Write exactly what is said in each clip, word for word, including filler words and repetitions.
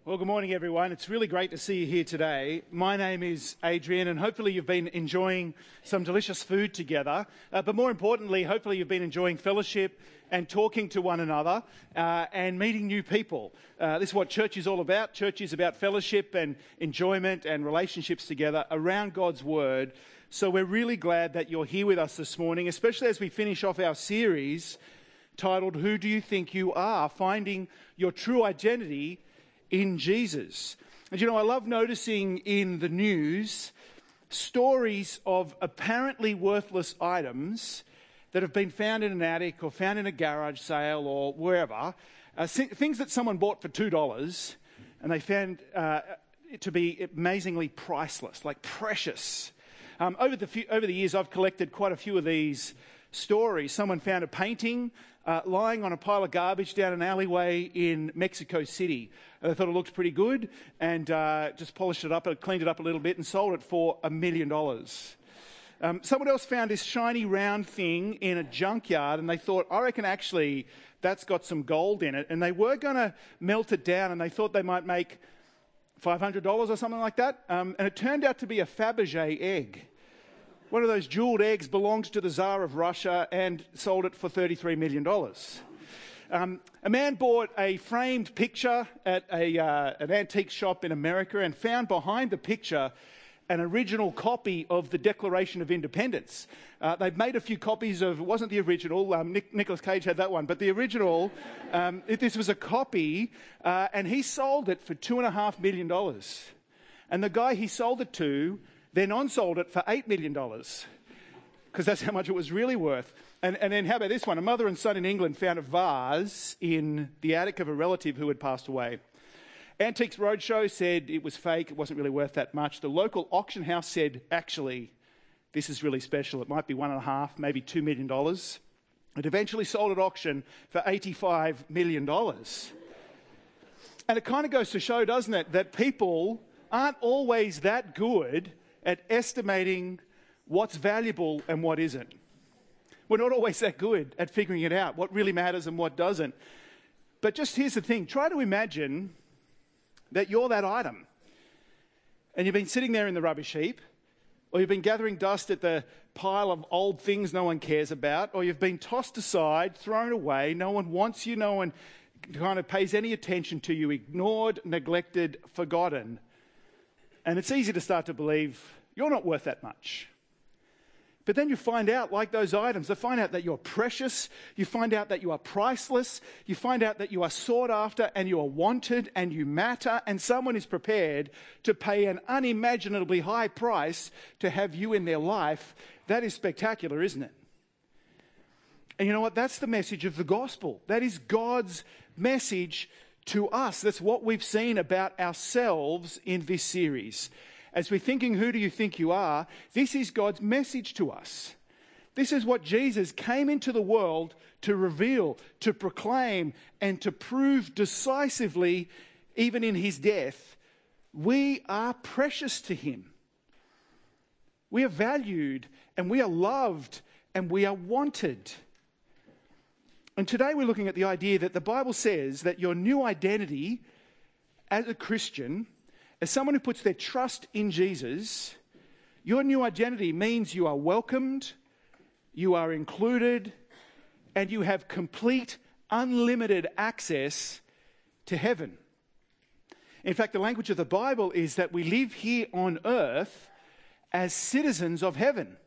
Well, good morning, everyone. It's really great to see you here today. My name is Adrian, and hopefully you've been enjoying some delicious food together. Uh, but more importantly, hopefully you've been enjoying fellowship and talking to one another uh, and meeting new people. Uh, this is what church is all about. Church is about fellowship and enjoyment and relationships together around God's Word. So we're really glad that you're here with us this morning, especially as we finish off our series titled, Who Do You Think You Are? Finding Your True Identity in Jesus. And you know, I love noticing in the news stories of apparently worthless items that have been found in an attic or found in a garage sale or wherever, uh, things that someone bought for two dollars and they found uh, it to be amazingly priceless, like precious. Um, over the few, over the years, I've collected quite a few of these stories. Someone found a painting uh, lying on a pile of garbage down an alleyway in Mexico City. They thought it looked pretty good and uh, just polished it up, cleaned it up a little bit and sold it for a million dollars. Um, someone else found this shiny round thing in a junkyard and they thought, I reckon actually that's got some gold in it. And they were going to melt it down and they thought they might make five hundred dollars or something like that. Um, and it turned out to be a Fabergé egg. One of those jeweled eggs belonged to the Tsar of Russia and sold it for thirty-three million dollars. Um, a man bought a framed picture at a, uh, an antique shop in America and found behind the picture an original copy of the Declaration of Independence. Uh, they'd made a few copies of, it wasn't the original, um, Nic- Nicolas Cage had that one, but the original, um, it, this was a copy, uh, and he sold it for two and a half million dollars. And the guy he sold it to then on-sold it for eight million dollars, because that's how much it was really worth. And, and then how about this one? A mother and son in England found a vase in the attic of a relative who had passed away. Antiques Roadshow said it was fake, it wasn't really worth that much. The local auction house said, actually, this is really special. It might be one and a half, maybe two million dollars. It eventually sold at auction for eighty-five million dollars. And it kind of goes to show, doesn't it, that people aren't always that good at estimating what's valuable and what isn't. We're not always that good at figuring it out, what really matters and what doesn't. But just here's the thing, try to imagine that you're that item and you've been sitting there in the rubbish heap, or you've been gathering dust at the pile of old things no one cares about, or you've been tossed aside, thrown away, no one wants you, no one kind of pays any attention to you, ignored, neglected, forgotten. And it's easy to start to believe you're not worth that much. But then you find out, like those items, you find out that you're precious, you find out that you are priceless, you find out that you are sought after and you are wanted and you matter, and someone is prepared to pay an unimaginably high price to have you in their life. That is spectacular, isn't it? And you know what? That's the message of the gospel. That is God's message to us. That's what we've seen about ourselves in this series. As we're thinking, who do you think you are? This is God's message to us. This is what Jesus came into the world to reveal, to proclaim, and to prove decisively, even in his death. We are precious to him. We are valued, and we are loved, and we are wanted. And today we're looking at the idea that the Bible says that your new identity as a Christian, as someone who puts their trust in Jesus, your new identity means you are welcomed, you are included, and you have complete, unlimited access to heaven. In fact, the language of the Bible is that we live here on earth as citizens of heaven.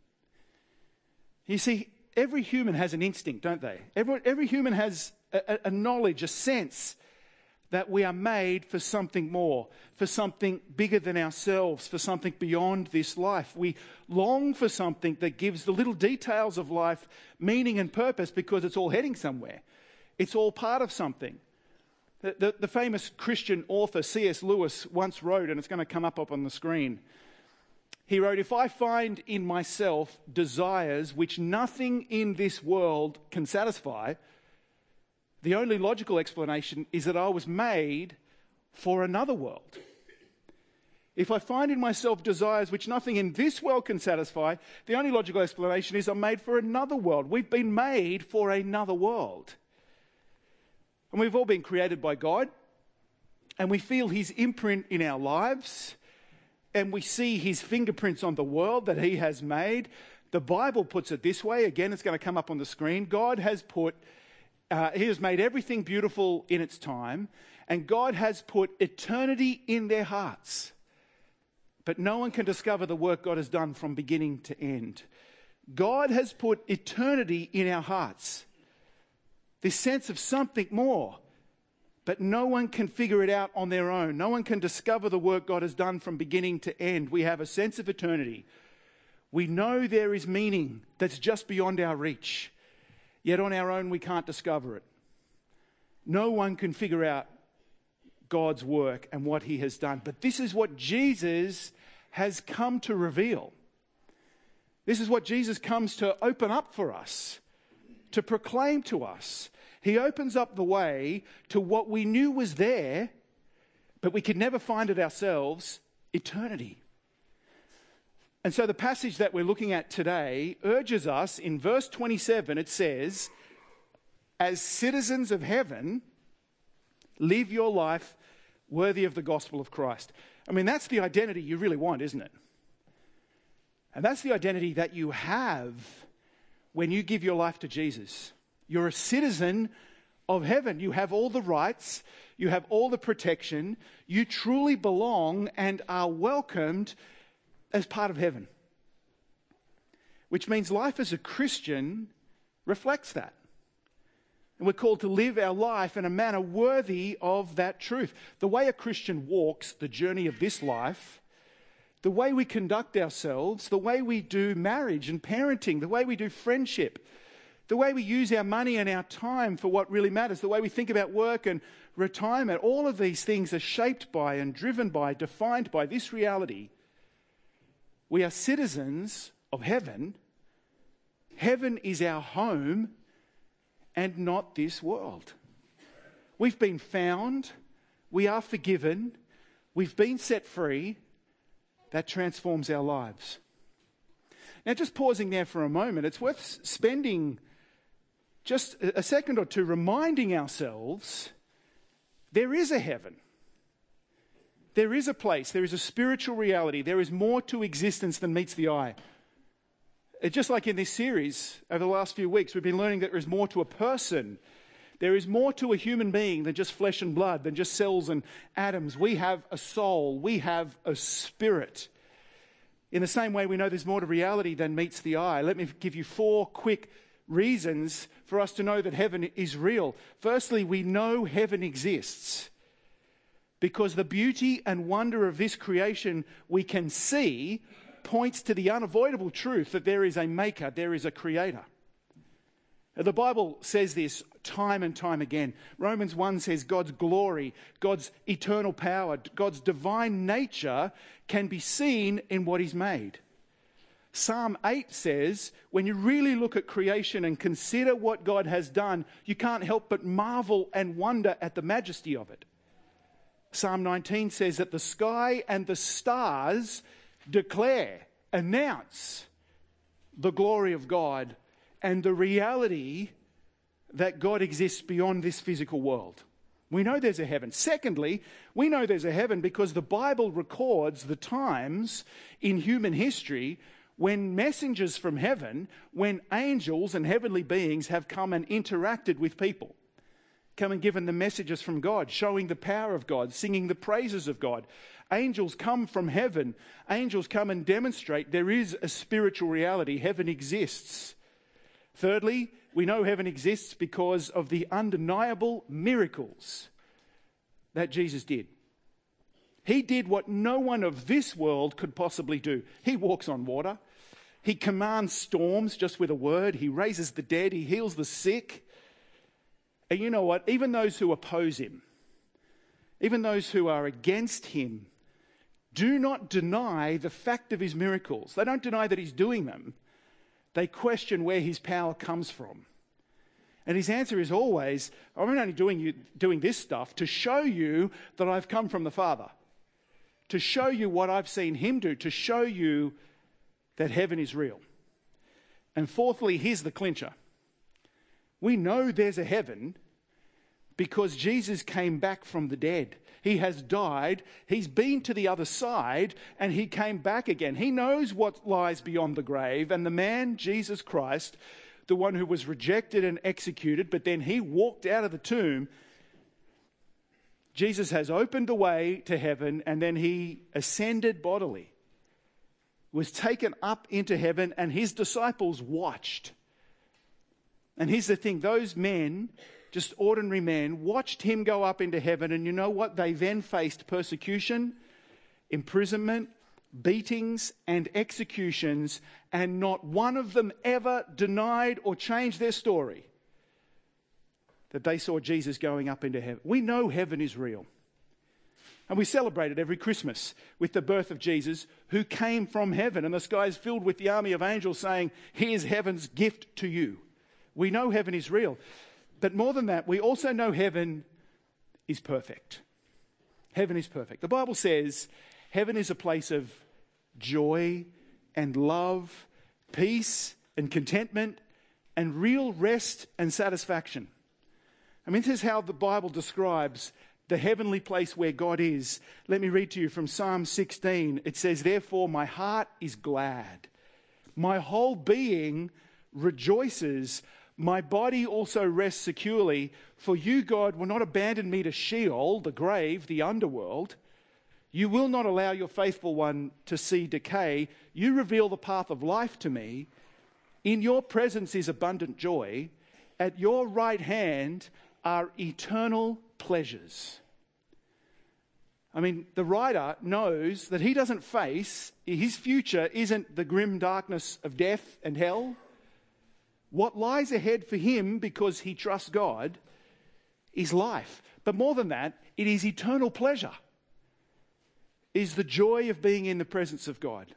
You see, every human has an instinct, don't they? Every, every human has a, a knowledge, a sense that we are made for something more, for something bigger than ourselves, for something beyond this life. We long for something that gives the little details of life meaning and purpose because it's all heading somewhere. It's all part of something. The, the, the famous Christian author C S Lewis once wrote, and it's going to come up, up on the screen. He wrote, "If I find in myself desires which nothing in this world can satisfy, the only logical explanation is that I was made for another world. If I find in myself desires which nothing in this world can satisfy, the only logical explanation is I'm made for another world. We've been made for another world." And we've all been created by God. and we feel his imprint in our lives, and we see his fingerprints on the world that he has made. The Bible puts it this way. Again, it's going to come up on the screen. God has put, uh, he has made everything beautiful in its time, and God has put eternity in their hearts. But no one can discover the work God has done from beginning to end. God has put eternity in our hearts. This sense of something more. But no one can figure it out on their own. No one can discover the work God has done from beginning to end. We have a sense of eternity. We know there is meaning that's just beyond our reach. Yet on our own we can't discover it. No one can figure out God's work and what he has done. But this is what Jesus has come to reveal. This is what Jesus comes to open up for us, to proclaim to us. He opens up the way to what we knew was there, but we could never find it ourselves, eternity. And so the passage that we're looking at today urges us, in verse twenty-seven, it says, as citizens of heaven, live your life worthy of the gospel of Christ. I mean, that's the identity you really want, isn't it? And that's the identity that you have when you give your life to Jesus. You're a citizen of heaven. You have all the rights. You have all the protection. You truly belong and are welcomed as part of heaven. Which means life as a Christian reflects that. And we're called to live our life in a manner worthy of that truth. The way a Christian walks the journey of this life, the way we conduct ourselves, the way we do marriage and parenting, the way we do friendship, the way we use our money and our time for what really matters, the way we think about work and retirement, all of these things are shaped by and driven by, defined by this reality. We are citizens of heaven. Heaven is our home and not this world. We've been found, we are forgiven, we've been set free. That transforms our lives. Now, just pausing there for a moment, it's worth spending just a second or two reminding ourselves there is a heaven. There is a place, there is a spiritual reality, there is more to existence than meets the eye. It's just like in this series over the last few weeks, we've been learning that there is more to a person. There is more to a human being than just flesh and blood, than just cells and atoms. We have a soul, we have a spirit. In the same way, we know there's more to reality than meets the eye. Let me give you four quick reasons for us to know that heaven is real. Firstly, we know heaven exists because the beauty and wonder of this creation we can see points to the unavoidable truth that there is a maker, there is a creator. The Bible says this time and time again. Romans one says God's glory, God's eternal power, God's divine nature can be seen in what he's made. Psalm eight says, when you really look at creation and consider what God has done, you can't help but marvel and wonder at the majesty of it. Psalm nineteen says that the sky and the stars declare, announce the glory of God and the reality that God exists beyond this physical world. We know there's a heaven. Secondly, we know there's a heaven because the Bible records the times in human history when messengers from heaven, when angels and heavenly beings have come and interacted with people, come and given the messages from God, showing the power of God, singing the praises of God. Angels come from heaven. Angels come and demonstrate there is a spiritual reality. Heaven exists. Thirdly, we know heaven exists because of the undeniable miracles that Jesus did. He did what no one of this world could possibly do. He walks on water. He commands storms just with a word. He raises the dead. He heals the sick. And you know what? Even those who oppose him, even those who are against him, do not deny the fact of his miracles. They don't deny that he's doing them. They question where his power comes from. And his answer is always, I'm only doing, you, doing this stuff to show you that I've come from the Father. To show you what I've seen him do. To show you that heaven is real. And fourthly, here's the clincher. We know there's a heaven because Jesus came back from the dead. He has died. He's been to the other side and he came back again. He knows what lies beyond the grave. And the man, Jesus Christ, the one who was rejected and executed, but then he walked out of the tomb. Jesus has opened the way to heaven and then he ascended bodily, was taken up into heaven, and his disciples watched. And here's the thing, those men, just ordinary men, watched him go up into heaven, and you know what? They then faced persecution, imprisonment, beatings, and executions, and not one of them ever denied or changed their story that they saw Jesus going up into heaven. We know heaven is real. And we celebrate it every Christmas with the birth of Jesus, who came from heaven, and the sky is filled with the army of angels saying, here's heaven's gift to you. We know heaven is real. But more than that, we also know heaven is perfect. Heaven is perfect. The Bible says heaven is a place of joy and love, peace and contentment, and real rest and satisfaction. I mean, this is how the Bible describes the heavenly place where God is. Let me read to you from Psalm sixteen. It says, therefore my heart is glad. My whole being rejoices. My body also rests securely. For you, God, will not abandon me to Sheol, the grave, the underworld. You will not allow your faithful one to see decay. You reveal the path of life to me. In your presence is abundant joy. At your right hand are eternal pleasures. I mean, the writer knows that he doesn't face, his future isn't the grim darkness of death and hell. What lies ahead for him, because he trusts God, is life. But more than that, it is eternal pleasure. It is the joy of being in the presence of God.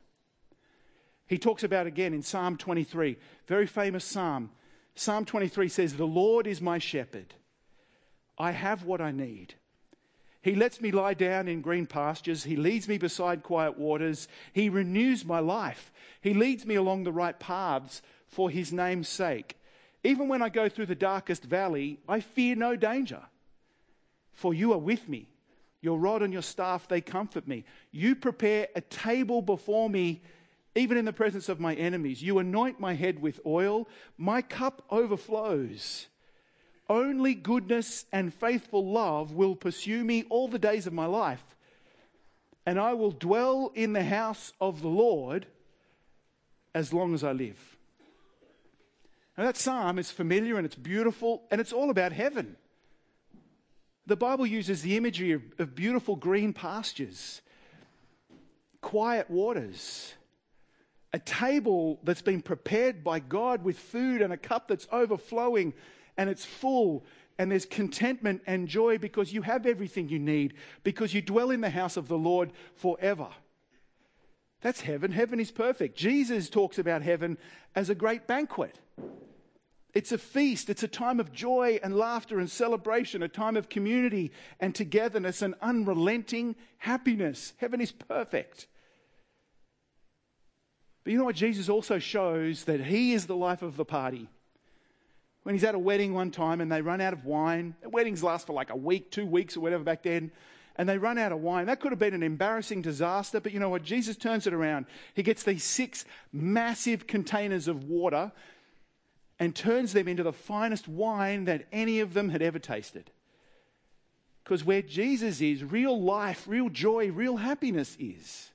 He talks about again in Psalm twenty-three, very famous psalm. Psalm twenty-three says, the Lord is my shepherd. I have what I need. He lets me lie down in green pastures. He leads me beside quiet waters. He renews my life. He leads me along the right paths for his name's sake. Even when I go through the darkest valley, I fear no danger. For you are with me. Your rod and your staff, they comfort me. You prepare a table before me, even in the presence of my enemies. You anoint my head with oil. My cup overflows. Only goodness and faithful love will pursue me all the days of my life, and I will dwell in the house of the Lord as long as I live. Now that psalm is familiar and it's beautiful, and it's all about heaven. The Bible uses the imagery of, of beautiful green pastures, quiet waters, a table that's been prepared by God with food, and a cup that's overflowing and it's full, and there's contentment and joy because you have everything you need, because you dwell in the house of the Lord forever. That's heaven. Heaven is perfect. Jesus talks about heaven as a great banquet. It's a feast. It's a time of joy and laughter and celebration, a time of community and togetherness and unrelenting happiness. Heaven is perfect. But you know what? Jesus also shows that he is the life of the party. When he's at a wedding one time and they run out of wine, weddings last for like a week, two weeks or whatever back then, and they run out of wine. That could have been an embarrassing disaster, but you know what? Jesus turns it around. He gets these six massive containers of water and turns them into the finest wine that any of them had ever tasted. Because where Jesus is, real life, real joy, real happiness is.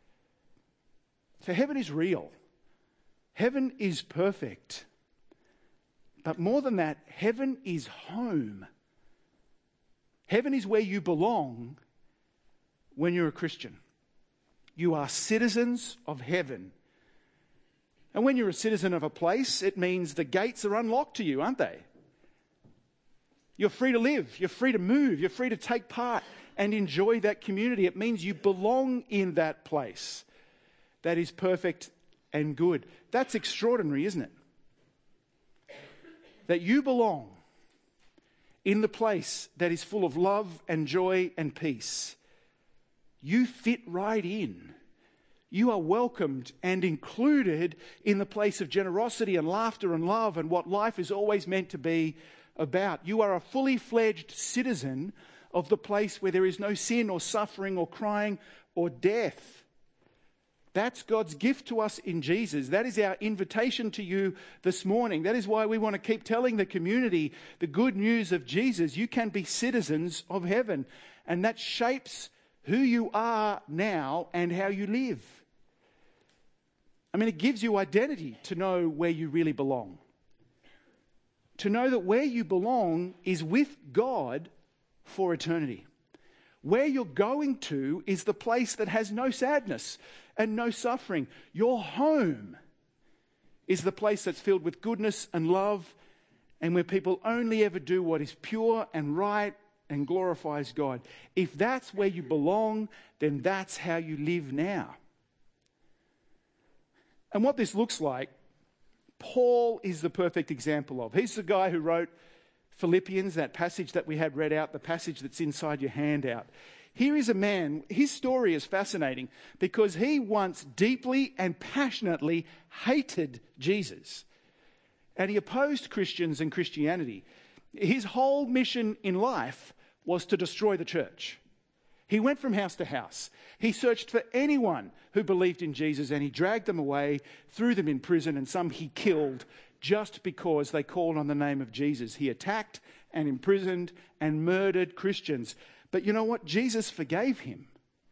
So heaven is real. Heaven is perfect. But more than that, heaven is home. Heaven is where you belong when you're a Christian. You are citizens of heaven. And when you're a citizen of a place, it means the gates are unlocked to you, aren't they? You're free to live. You're free to move. You're free to take part and enjoy that community. It means you belong in that place that is perfect and good. That's extraordinary, isn't it? That you belong in the place that is full of love and joy and peace. You fit right in. You are welcomed and included in the place of generosity and laughter and love and what life is always meant to be about. You are a fully fledged citizen of the place where there is no sin or suffering or crying or death. That's God's gift to us in Jesus. That is our invitation to you this morning. That is why we want to keep telling the community the good news of Jesus. You can be citizens of heaven, and that shapes who you are now and how you live. I mean, it gives you identity to know where you really belong. To know that where you belong is with God for eternity. Where you're going to is the place that has no sadness and no suffering. Your home is the place that's filled with goodness and love, and where people only ever do what is pure and right and glorifies God. If that's where you belong, then that's how you live now. And what this looks like, Paul is the perfect example of. He's the guy who wrote Philippians, that passage that we had read out, the passage that's inside your handout. Here is a man, his story is fascinating because he once deeply and passionately hated Jesus. And he opposed Christians and Christianity. His whole mission in life was to destroy the church. He went from house to house. He searched for anyone who believed in Jesus, and he dragged them away, threw them in prison, and some he killed just because they called on the name of Jesus. He attacked and imprisoned and murdered Christians. But you know what? Jesus forgave him.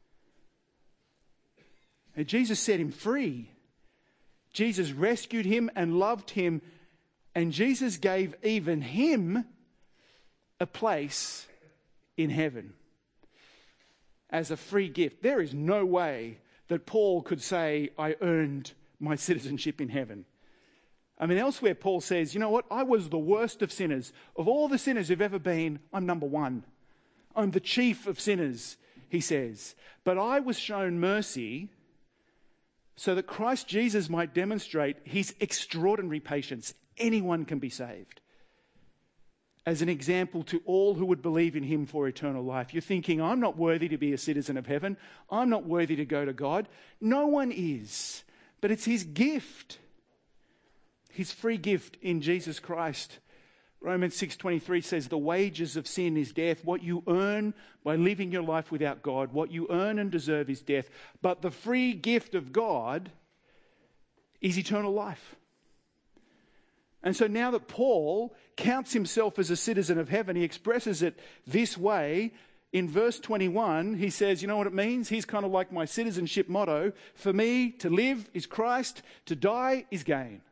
And Jesus set him free. Jesus rescued him and loved him. And Jesus gave even him a place in heaven as a free gift. There is no way that Paul could say, I earned my citizenship in heaven. I mean, elsewhere Paul says, you know what? I was the worst of sinners. Of all the sinners who've ever been, I'm number one. I'm the chief of sinners, he says. But I was shown mercy so that Christ Jesus might demonstrate his extraordinary patience. Anyone can be saved. As an example to all who would believe in him for eternal life. You're thinking, I'm not worthy to be a citizen of heaven. I'm not worthy to go to God. No one is. But it's his gift. His free gift in Jesus Christ. Romans six twenty-three says, the wages of sin is death. What you earn by living your life without God, what you earn and deserve is death. But the free gift of God is eternal life. And so now that Paul counts himself as a citizen of heaven, he expresses it this way. In verse twenty-one, he says, you know what it means? He's kind of like my citizenship motto. For me, to live is Christ, to die is gain.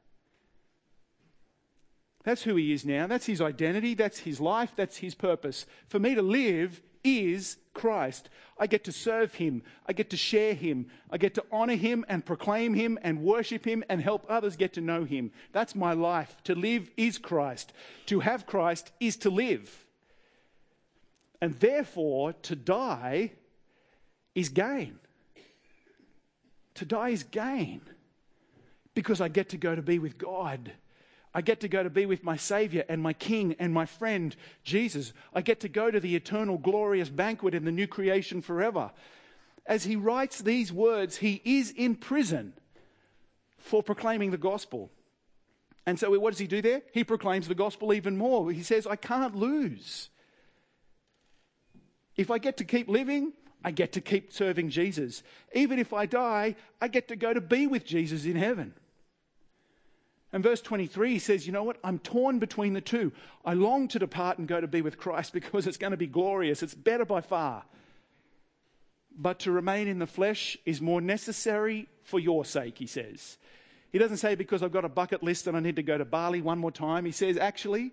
That's who he is now. That's his identity. That's his life. That's his purpose. For me to live is Christ. I get to serve him. I get to share him. I get to honor him and proclaim him and worship him and help others get to know him. That's my life. To live is Christ. To have Christ is to live. And therefore, to die is gain. To die is gain. Because I get to go to be with God. I get to go to be with my Savior and my King and my friend, Jesus. I get to go to the eternal glorious banquet in the new creation forever. As he writes these words, he is in prison for proclaiming the gospel. And so what does he do there? He proclaims the gospel even more. He says, I can't lose. If I get to keep living, I get to keep serving Jesus. Even if I die, I get to go to be with Jesus in heaven. And verse twenty-three, he says, you know what? I'm torn between the two. I long to depart and go to be with Christ because it's going to be glorious. It's better by far. But to remain in the flesh is more necessary for your sake, he says. He doesn't say because I've got a bucket list and I need to go to Bali one more time. He says, actually,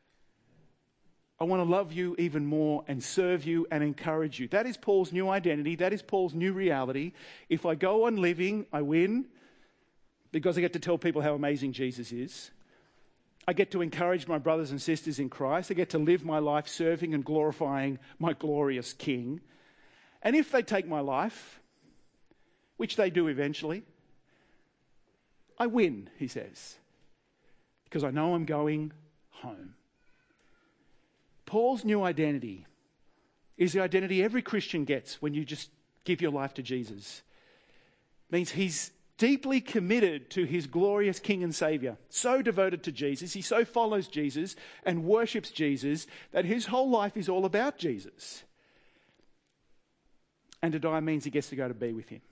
I want to love you even more and serve you and encourage you. That is Paul's new identity. That is Paul's new reality. If I go on living, I win. Because I get to tell people how amazing Jesus is. I get to encourage my brothers and sisters in Christ. I get to live my life serving and glorifying my glorious King. And if they take my life, which they do eventually, I win, he says. Because I know I'm going home. Paul's new identity is the identity every Christian gets when you just give your life to Jesus. It means he's deeply committed to his glorious King and Saviour, so devoted to Jesus, he so follows Jesus and worships Jesus that his whole life is all about Jesus. and to die means he gets to go to be with him.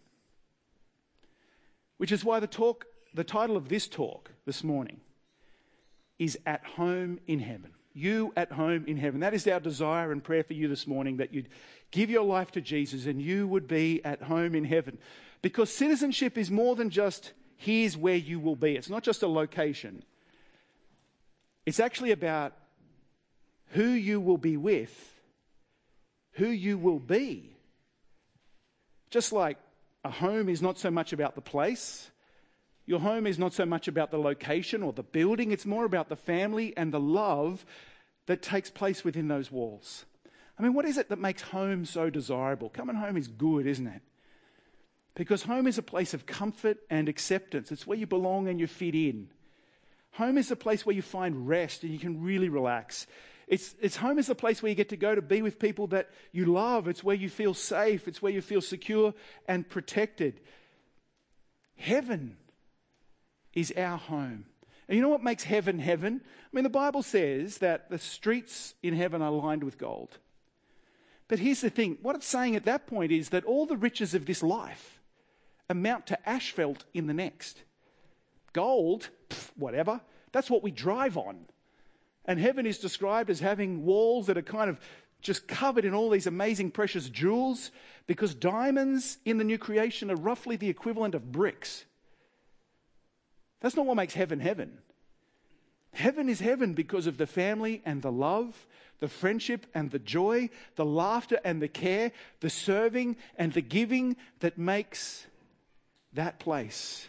Which is why the talk, the title of this talk this morning is At Home in Heaven. You at home in heaven. That is our desire and prayer for you this morning, that you'd give your life to Jesus and you would be at home in heaven. Because citizenship is more than just here's where you will be. It's not just a location. It's actually about who you will be with, who you will be. Just like a home is not so much about the place, your home is not so much about the location or the building, it's more about the family and the love that takes place within those walls. I mean, what is it that makes home so desirable? Coming home is good, isn't it? Because home is a place of comfort and acceptance. It's where you belong and you fit in. Home is a place where you find rest and you can really relax. It's, it's home is the place where you get to go to be with people that you love. It's where you feel safe. It's where you feel secure and protected. Heaven is our home. And you know what makes heaven heaven? I mean, the Bible says that the streets in heaven are lined with gold. But here's the thing. What it's saying at that point is that all the riches of this life amount to asphalt in the next. Gold, pff, whatever, that's what we drive on. And heaven is described as having walls that are kind of just covered in all these amazing precious jewels, because diamonds in the new creation are roughly the equivalent of bricks. That's not what makes heaven heaven. Heaven is heaven because of the family and the love, the friendship and the joy, the laughter and the care, the serving and the giving that makes that place.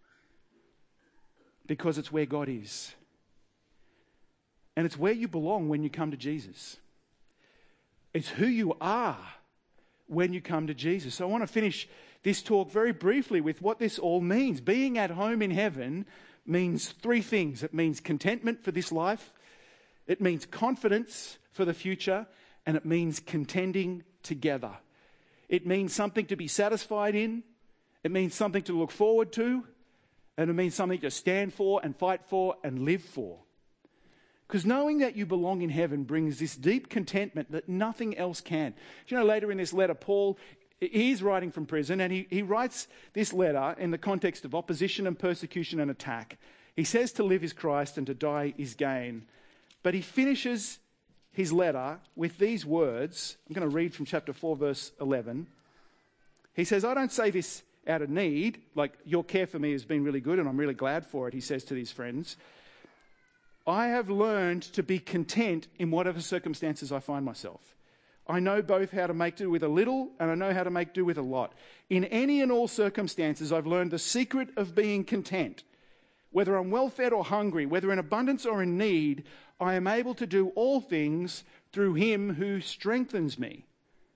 Because it's where God is. And it's where you belong when you come to Jesus. It's who you are when you come to Jesus. So I want to finish this talk very briefly with what this all means. Being at home in heaven means three things. It means contentment for this life, it means confidence for the future, and it means contending together. It means something to be satisfied in, it means something to look forward to, and it means something to stand for and fight for and live for. Because knowing that you belong in heaven brings this deep contentment that nothing else can. Do you know, later in this letter, Paul, he's writing from prison, and he, he writes this letter in the context of opposition and persecution and attack. He says to live is Christ and to die is gain. But he finishes his letter with these words. I'm going to read from chapter four, verse eleven. He says, I don't say this out of need, like your care for me has been really good and I'm really glad for it, he says to these friends. I have learned to be content in whatever circumstances I find myself. I know both how to make do with a little and I know how to make do with a lot. In any and all circumstances, I've learned the secret of being content. Whether I'm well-fed or hungry, whether in abundance or in need, I am able to do all things through him who strengthens me.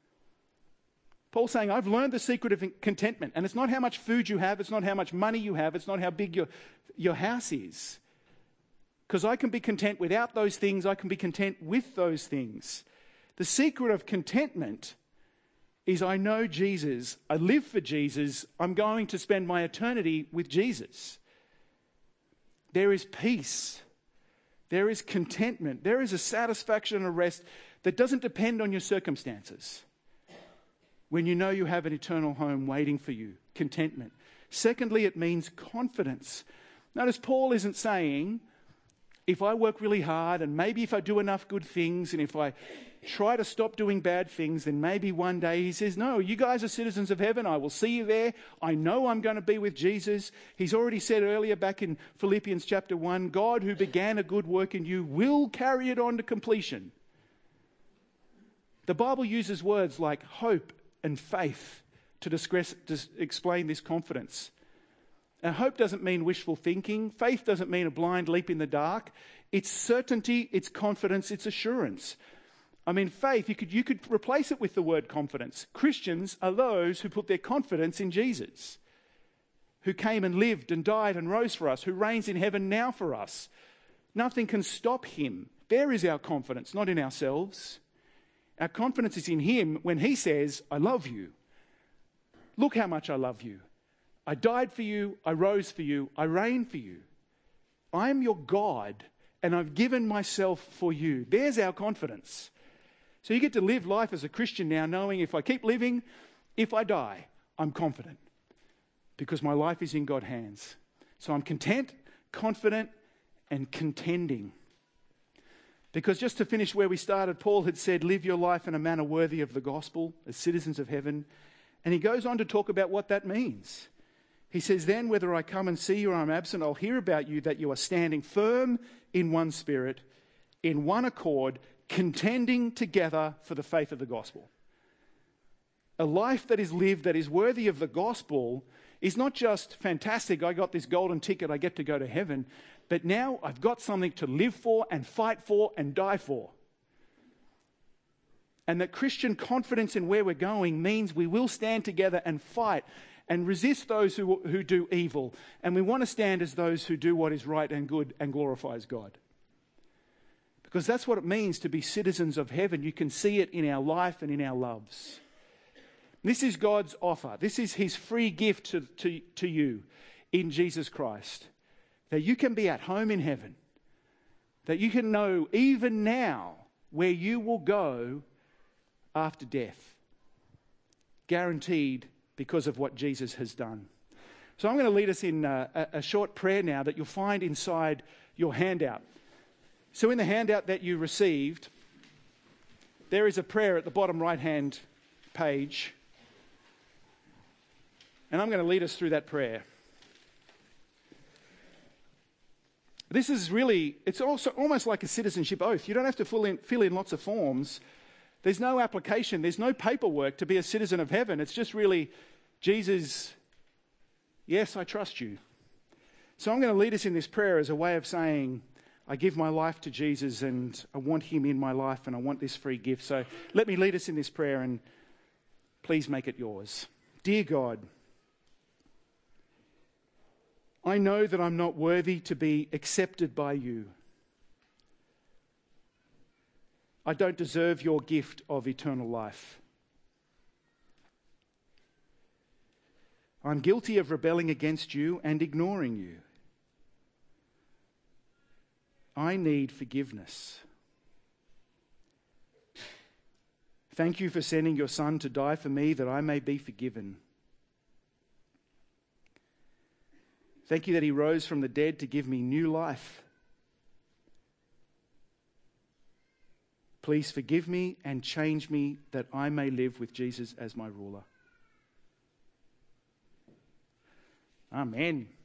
Paul's saying, I've learned the secret of contentment. And it's not how much food you have, it's not how much money you have, it's not how big your, your house is. Because I can be content without those things, I can be content with those things. The secret of contentment is I know Jesus, I live for Jesus, I'm going to spend my eternity with Jesus. There is peace, there is contentment, there is a satisfaction and a rest that doesn't depend on your circumstances. When you know you have an eternal home waiting for you, contentment. Secondly, it means confidence. Notice Paul isn't saying, if I work really hard and maybe if I do enough good things and if I try to stop doing bad things, then maybe one day he says, no, you guys are citizens of heaven. I will see you there. I know I'm going to be with Jesus. He's already said earlier back in Philippians chapter one, God who began a good work in you will carry it on to completion. The Bible uses words like hope and faith to, discuss, to explain this confidence. Now, hope doesn't mean wishful thinking. Faith doesn't mean a blind leap in the dark. It's certainty, it's confidence, it's assurance. I mean, faith, you could, you could replace it with the word confidence. Christians are those who put their confidence in Jesus, who came and lived and died and rose for us, who reigns in heaven now for us. Nothing can stop him. There is our confidence, not in ourselves. Our confidence is in him when he says, I love you. Look how much I love you. I died for you, I rose for you, I reign for you. I am your God, and I've given myself for you. There's our confidence. So you get to live life as a Christian now, knowing if I keep living If I die, I'm confident because my life is in God's hands. So I'm content, confident, and contending. Because just to finish where we started, Paul had said, live your life in a manner worthy of the gospel as citizens of heaven. And he goes on to talk about what that means. He says, then whether I come and see you or I'm absent, I'll hear about you that you are standing firm in one spirit, in one accord, contending together for the faith of the gospel. A life that is lived, that is worthy of the gospel, is not just fantastic, I got this golden ticket, I get to go to heaven, but now I've got something to live for and fight for and die for. And that Christian confidence in where we're going means we will stand together and fight and resist those who, who do evil. And we want to stand as those who do what is right and good and glorifies God. Because that's what it means to be citizens of heaven. You can see it in our life and in our loves. This is God's offer. This is his free gift to, to, to you in Jesus Christ. That you can be at home in heaven. That you can know even now where you will go after death. Guaranteed because of what Jesus has done. So I'm going to lead us in a, a short prayer now that you'll find inside your handout. So in the handout that you received, there is a prayer at the bottom right-hand page. And I'm going to lead us through that prayer. This is really, it's also almost like a citizenship oath. You don't have to fill in, fill in lots of forms. There's no application. There's no paperwork to be a citizen of heaven. It's just really, Jesus, yes, I trust you. So I'm going to lead us in this prayer as a way of saying, I give my life to Jesus and I want him in my life and I want this free gift. So let me lead us in this prayer and please make it yours. Dear God, I know that I'm not worthy to be accepted by you. I don't deserve your gift of eternal life. I'm guilty of rebelling against you and ignoring you. I need forgiveness. Thank you for sending your Son to die for me that I may be forgiven. Thank you that he rose from the dead to give me new life. Please forgive me and change me that I may live with Jesus as my ruler. Amen.